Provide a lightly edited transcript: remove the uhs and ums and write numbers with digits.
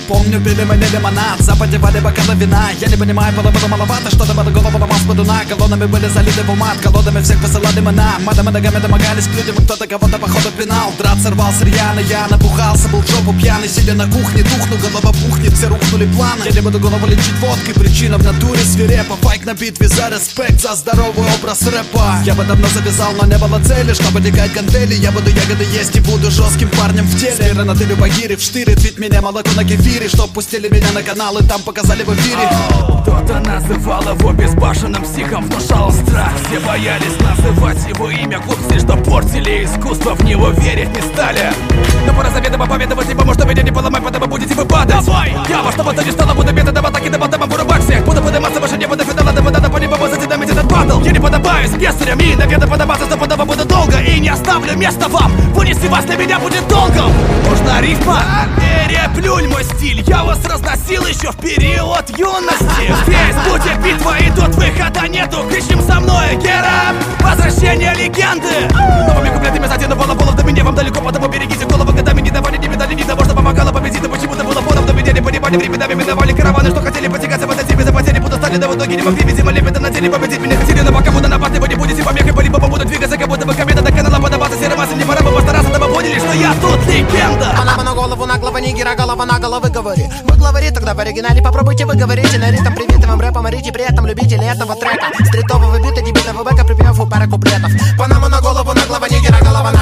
Помню, пили мы не лимонад, запотевали бокалы вина. Я не понимаю, было маловато, что-то под голову ломал с бодуна. Колоннами были залиты в умат, колодами всех посылали мы на. Матами ногами домогались к людям, кто-то кого-то походу пинал. Драться рвался рьяно, я набухался, был в жопу пьяный. Сидя на кухне, тухну, голова пухнет, все рухнули планы. Я не буду голову лечить водкой, причина в натуре свирепа. Файк на битве за респект, за здоровый образ рэпа. Я бы давно завязал, но не было цели, чтобы тягать гантели. Я буду ягоды есть и буду жестким парнем в теле. Стиры на тыле багири, в штыре, твит меня молоко на кефире. Чтоб пустили меня на канал и там показали в эфире. Кто-то называл его безбашенным психом, внушал страх. Все боялись называть его имя. Глупцы, что портили искусство, в него верить не стали. Но пора заведомо поведовать, не поможет, меня не поломать, потому будете вы падать. Я во что бы то ни стало, буду методом атаки, до потом вырубать всех. Буду подниматься выше неба до финала, до вода, по небу задинамить этот батл. Я не подобаюсь песарям и наверное подобаться стопудово буду долго. И не оставлю места вам, вынести вас для меня будет долгом. Нужна рифма, переплюнь мой стиль. Я вас разносил еще в период юности. Здесь будет битва и тут выхода нету. Кричим со мной, Гера, возвращение легенды. Новыми куплетами задену волов до меня вам далеко, потому берегите голову. Годами не давали ни медали, ни того, что помогало победить. Но почему-то было фоном, но меня не понимали. Временами миновали караваны, что хотели потягаться в этой теме. Запотели, буду стали, да в итоге не могли. Видимо, лепета на теле победить меня хотели. Но пока буду на вас, вы не будете помехой. По-либо буду двигаться, как будто бы комета до канала подаваться. Серым массам не пора бы постараться, дабы поняли, что я тут легенда. Панама на голову наглого нигера, голова на головы говори. Вы главари, тогда в оригинале попробуйте вы говорите на ритм привитым рэпом, орите при этом любители этого трека. Стритового бита, дебильного бэка, припев у пары куплетов. Панама на голову наглого нигера, голова на